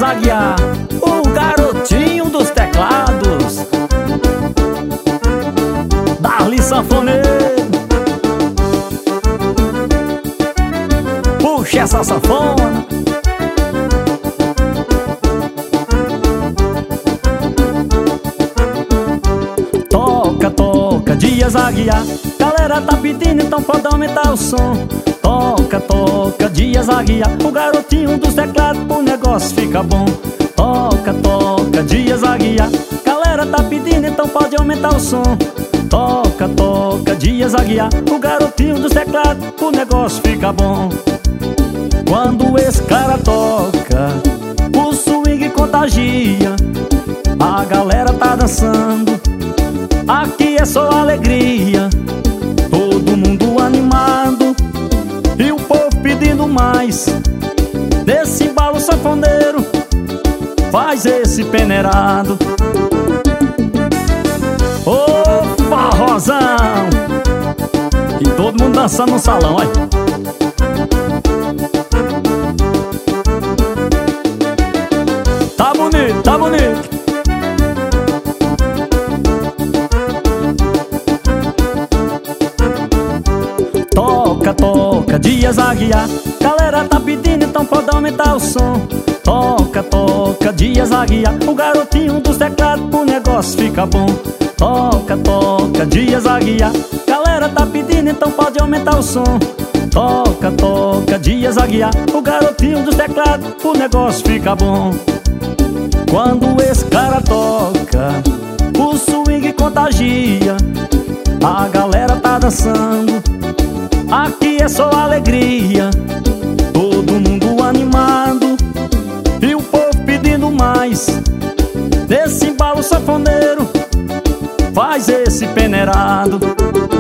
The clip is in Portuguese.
Aguiar, o garotinho dos teclados. Dali sanfoneiro, puxa essa sanfona. Toca, toca, Dias Aguiar, galera tá pedindo, então pode aumentar o som. Toca, toca, Dias Aguiar, o garotinho dos teclados, o negócio fica bom. Toca, toca, Dias Aguiar, galera tá pedindo, então pode aumentar o som. Toca, toca, Dias Aguiar, o garotinho dos teclados, o negócio fica bom. Quando esse cara toca, o swing contagia, a galera tá dançando, aqui é só alegria. Todo mundo animado e o povo pedindo mais. Desse embalo sanfoneiro faz esse peneirado. Ô forrozão! E todo mundo dançando no salão, olha. Tá bonito, tá bonito. Toca, toca, Dias Aguiar, galera tá pedindo, então pode aumentar o som. Toca, toca, Dias Aguiar, o garotinho dos teclados, o negócio fica bom. Toca, toca, Dias Aguiar, galera tá pedindo, então pode aumentar o som. Toca, toca, Dias Aguiar, o garotinho dos teclados, o negócio fica bom. Quando esse cara toca, o swing contagia, a galera tá dançando, aqui é só alegria. Todo mundo animado e o povo pedindo mais. Desse embalo sanfoneiro faz esse peneirado.